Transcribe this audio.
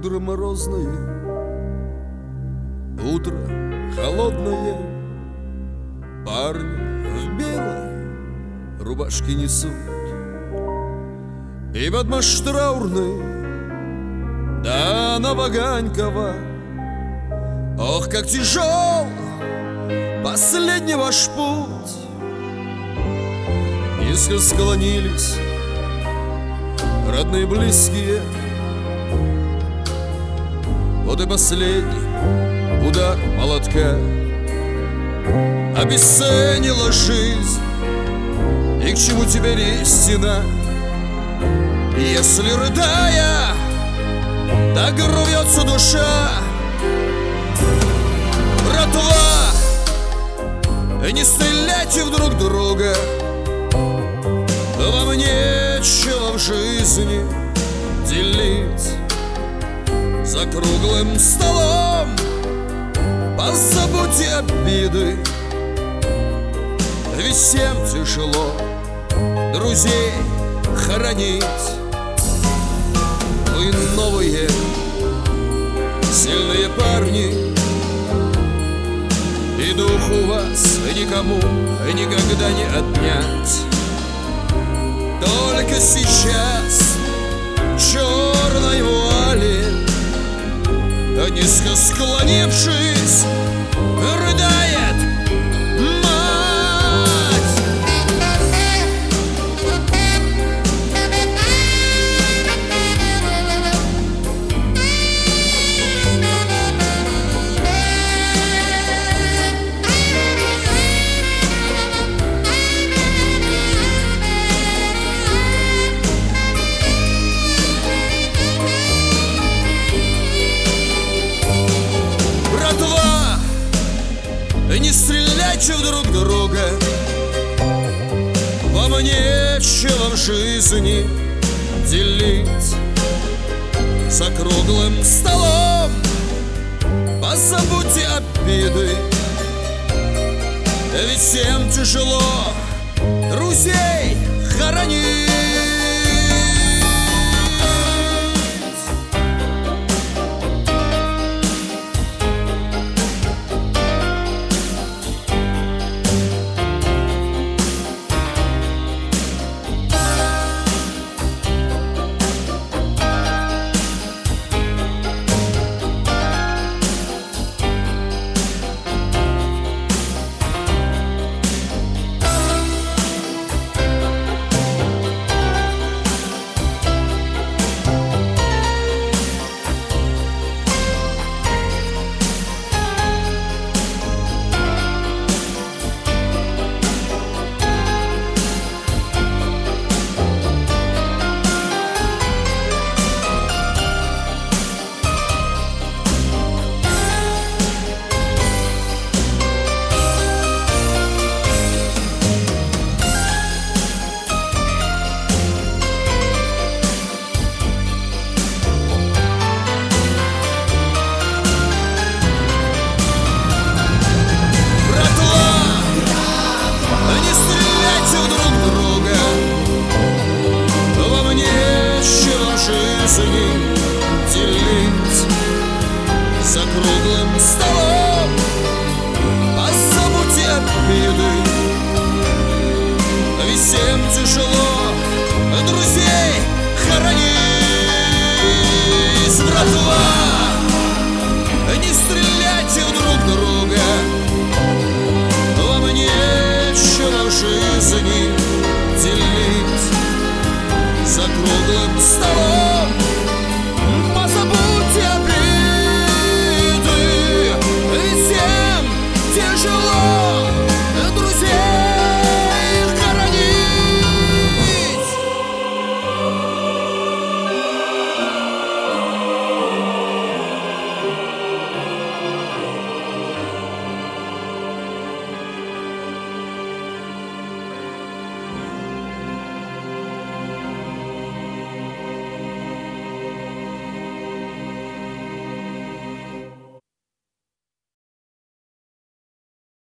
Утро морозное, утро холодное, парни в белой рубашке несут, и подмаш траурный до Новоганькова. Ох, как тяжел последний ваш путь. Низко склонились родные близкие. Вот и последний удар молотка обесценила жизнь. И к чему теперь истина, если, рыдая, так рвется душа? Братва, не стреляйте в друг друга, вам нечего в жизни делить. За круглым столом позабудьте обиды, ведь всем тяжело друзей хоронить. Вы новые, сильные парни, и дух у вас никому никогда не отнять. Только сейчас черной вуали, низко склонившись, рыдает мать. Не стреляйте в друг друга, вам нечего в жизни делить. За круглым столом позабудьте обиды, ведь всем тяжело друзей хоронить. Делить за круглым столом позабудьте обиды, ведь всем тяжело